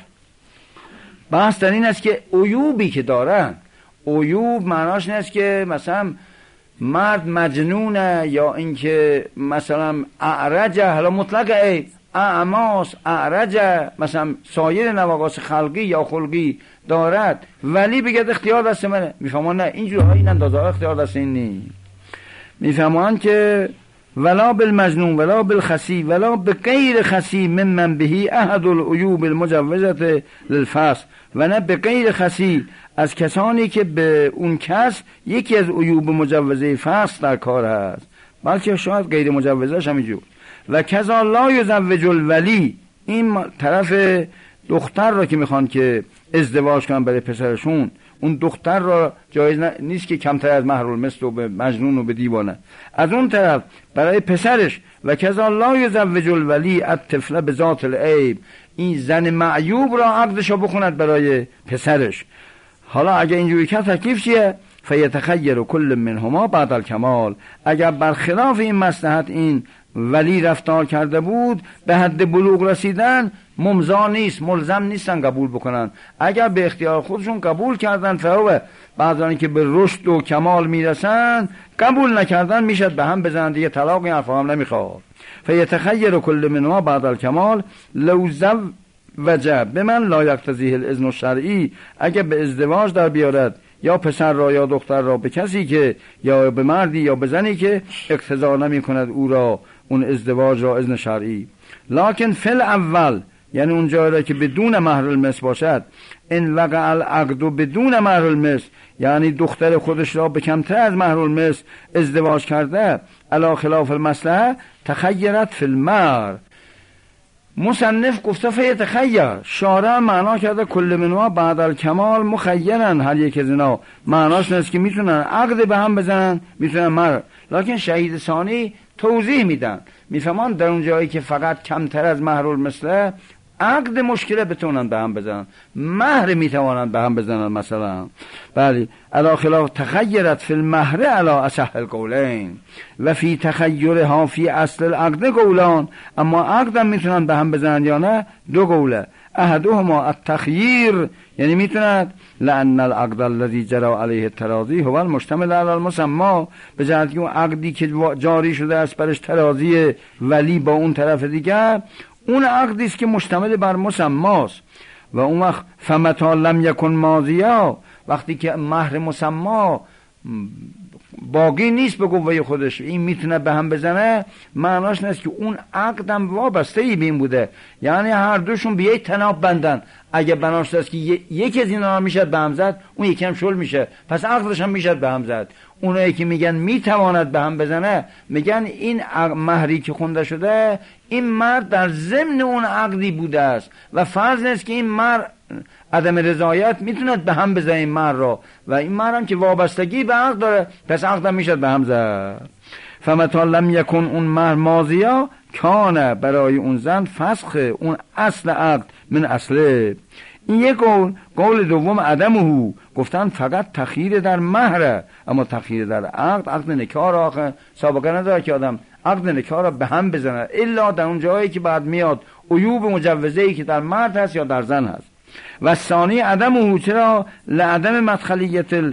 بحث در این است که عیوبی که دارن، عیوب معناش نیست که مثلا مرد مجنونه یا اینکه مثلا اعرجه، حالا مطلق عیب اعماس اعرجه، مثلا سایر نواقص خلقی یا خلقی دارد ولی بگید اختیار دست منه، میفهمان نه اینجورها این اندازه اختیار دست این نی، میفهمان که ولا بالمجنون ولا بالخسی ولا بغیر خسی ممن بهی احد العیوب المجوزه للفصل، و نه بغیر خسی از کسانی که به اون کس یکی از عیوب مجوزه فصل در کار هست، بلکه شاید غیر مجوزش همینجور. و کذا لا یزوج الولی، این طرف دختر را که میخوان که ازدواج کنن برای پسرشون، اون دختر را جایز نیست که کمتر از مهر المثل و به مجنون و به دیوانه. از اون طرف برای پسرش و کذا لا یزوج الولی الطفل بذات العیب، این زن معیوب را عقدشو بخوند برای پسرش. حالا اگه اینجوری که تکلیف چیه؟ فیتخیر کل منهما بعد الکمال، اگر برخلاف این مصلحت این ولی رفتار کرده بود به حد بلوغ رسیدن ممضا نیست، ملزم نیستن قبول بکنن. اگر به اختیار خودشون قبول کردن فهو، بعضانی که به رشد و کمال میرسن قبول نکردن میشد به هم بزنن، دیگه طلاق این حرفا هم نمیخواد. فیتخیر کل منهما بعد الکمال لو زوجه بمن لا یقتضیه الاذن الشرعی، اگر به ازدواج در بیارد یا پسر را یا دختر را به کسی که یا به مردی یا به زنی که اقتضا نمی کند او را اون ازدواج را اذن شرعی. لکن فل اول، یعنی اون جایی را که بدون مهر المثل باشد، ان وقع العقد بدون مهر المثل، یعنی دختر خودش را به کمتر از مهر المثل ازدواج کرده، علی خلاف المصلحه تخیرت فی المهر. مصنف گفته فیتخیر، شارع معنا کرده کل منها بعد الکمال مخیرن، هر یک از اینا معناش نیست که میتونن عقد به هم بزنن، میتونن مهر. لکن شهید ثانی توضیح میدن، میفهمان در اون جایی که فقط کمتر از مهر المثل عقد مشکله بتونن به هم بزنن، مهر میتوانن به هم بزنن مثلا. بله علی خلاف تخیرت فی المهر علی اصح القولین و فی تخیرها فی اصل العقد قولان، اما عقد هم میتونن به هم بزنن یا نه، دو قوله. احدهما التخییر، یعنی میتونن لان العقد الذي جرى علیه التراضی هو المشتمل علی المسمى، به جهت که اون عقدی که جاری شده است برش تراضی ولی با اون طرف دیگر، اون عقدی است که مشتمل بر مسماست. و اون وقت فمتا لم یکن ماضیا، وقتی که مهر مسما باقی نیست به قوه خودش، این میتونه به هم بزنه، معناش نیست که اون عقدم وابسته ای بین بوده، یعنی هر دوشون به یک تناب بندن. اگه بناش است که یکی از اینا میشه به هم زد، اون یکی هم شل میشه، پس عقدش هم میشه به هم زد. اونایی که میگن میتواند به هم بزنه، میگن این مهری که خونده شده این مرد در ضمن اون عقدی بوده است و فرض نیست که این مرد عدم رضایت میتوند به هم بزنه این مرد را، و این مرد هم که وابستگی به عقد داره، پس عقد هم میشد به هم زد. فمتا لم یکن اون مهر ماضیا کانه، برای اون زن فسخ اون اصل عقد من اصله. این یک قول دوم عدمه، گفتن فقط تخییر در مهره، اما تخییر در عقد نکاح را آخه سابقه نداره که آدم عقد نکاح را به هم بزنه، الا در اون جایی که بعد میاد عیوب مجوزه‌ای که در مرد هست یا در زن هست. و ثانی عدمه، چرا؟ لعدم مدخلیت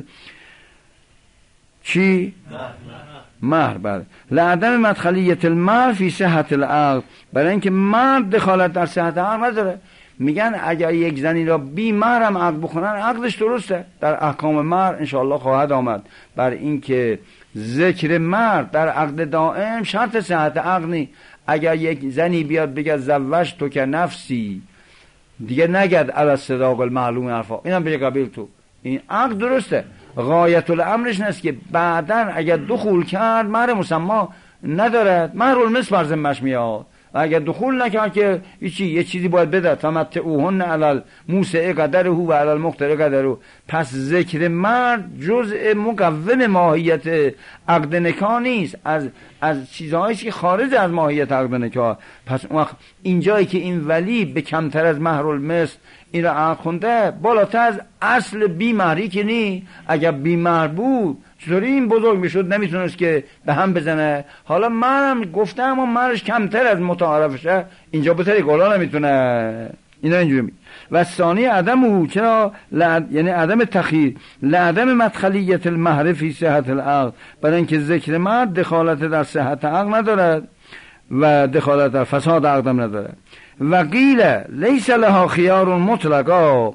چی؟ مهر. بله لعدم مدخلیت المهر فی صحت العقد، برای اینکه مرد دخالت در صحت عقد نداره. میگن اگر یک زنی را بی مهر هم عقد بکنن عقدش درسته، در احکام مهر انشاءالله خواهد آمد، بر اینکه ذکر مرد در عقد دائم شرط صحت عقد نی. اگر یک زنی بیاد بگه زوج تو که نفسی، دیگه نگد علی صداق المعلوم حرفا، اینم بگه قبیل تو، این عقد درسته. غایت الامرش نیست که بعدن اگر دخول کرد مهر مسما ندارد، مهر المثل بر ذمش میاد، و اگر دخول نکرد که یه چیزی باید بده. تمتعوهن علی الموسع قدره و علی المقتر قدره. پس ذکر مرد جزء مقوم ماهیت عقد نکاح نیست، از چیزهایی که خارج از ماهیت عقد نکاح. پس اون وقت اینجایی که این ولی به کمتر از مهر المثل این را عقد خونده، بالاتر از اصل بی مهری که نی. اگر بی مهر بود چطوری این بزرگ میشد نمیتونست که به هم بزنه؟ حالا منم گفتم اما مهرش کمتر از متعارفشه، اینجا به طریق گلا نمیتونه. اینا اینجوری و ثانی عدم او، چرا؟ یعنی عدم تخییر، لعدم مدخلیت المهر فی صحت العقد، برای اینکه ذکر مرد دخالت در صحت عقد ندارد و دخالت در فساد عقد هم ندارد. و قیل لیس لها خیار مطلقا،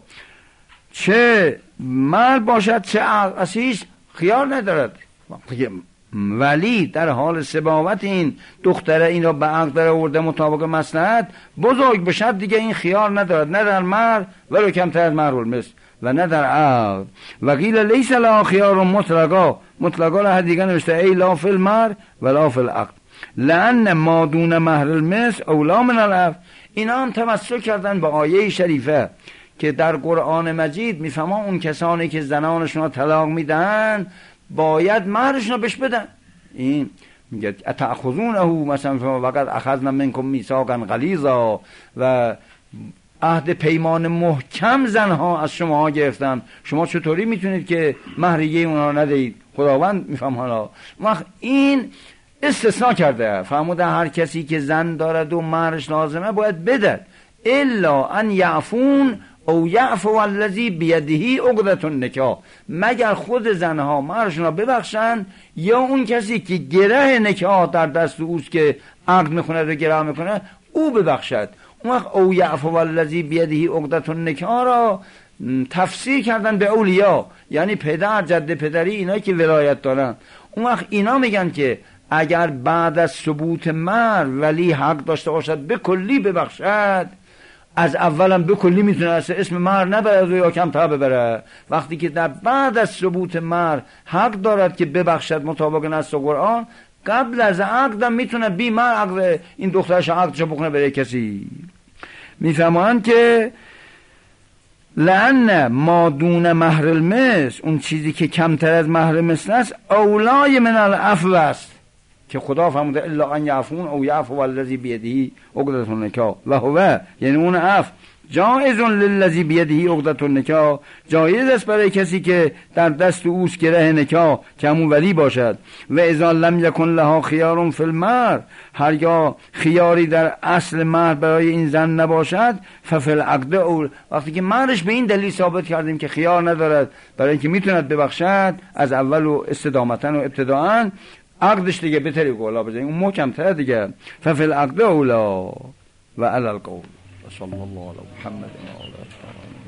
چه مرد باشد چه عقد اسیس خیار ندارد. ولی در حال سباوت این دختره این را به عقد در آورده مطابق مصلحت، بزرگ بشد دیگه این خیار ندارد، نه در مهر ولو کمتر از مهر المثل و نه در عقد. و قیل لیس لها خیار مطلقا، مطلقا را دیگه نوشته ای لا فی المهر ولا فی العقد، لأن ما دون مهر المثل اولا من العفو. اینا هم تمسک کردن به آیه شریفه که در قرآن مجید میفهمن اون کسانی که زنانشون رو طلاق میدن باید مهرشون رو بهش بدن. این میگه اتأخذونه مثلا وقد اخذنا منکم میثاقا غلیظا، و عهد پیمان محکم زنها از شما گرفتن، شما چطوری میتونید که مهریه اونها رو ندهید؟ خداوند میفهم. حالا وقت این استثناء کرده، فرموده هر کسی که زن دارد و مهرش لازمه باید بده، الا ان یعفون او یعفو الذی بیده عقدة النکاح، مگر خود زنها مهرشون را ببخشن یا اون کسی که گره نکاح در دست اوست که عقد میکنه رو گره میکنه او ببخشد. اون وقت او یعفو الذی بیده عقدة النکاح را تفسیر کردن به اولیا، یعنی پدر، جد پدری، اینا که ولایت دارن. اون وقت اینا میگن که اگر بعد از ثبوت مهر ولی حق داشته باشد به کلی ببخشد، از اولم به کلی میتونه اسم مهر نبره یا کمتر ببره. وقتی که در بعد از ثبوت مهر حق دارد که ببخشد مطابق نص قرآن، قبل از عقدم میتونه بی مهر عقد این دخترش عقدشو بکنه برای کسی. میفهمند که لأن ما دون مهر المثل، اون چیزی که کمتر از مهر مثل است، اولای من العفو است، که خدا فرموده الا ان یعفون او یعفو الذی بیده عقدة النکاح و هو، یعنی اون عفو جایز للذی بیده عقدة النکاح، جایز است برای کسی که در دست اوست گره نکاح که همون ولی باشد. و اذا لم یکن لها خیار فی المهر، هرگاه خیاری در اصل مهر برای این زن نباشد، ففی العقد اول، وقتی که مهرش به این دلیل ثابت کردیم که خیار ندارد برای اینکه میتوند ببخشد از اول و استدامتا و ابتداءً، عقدش دیگه به طریق اولا بزنیم، اون محکم تر دیگه. ففی العقد اولا و علی القول. صلی الله علی محمد و آله.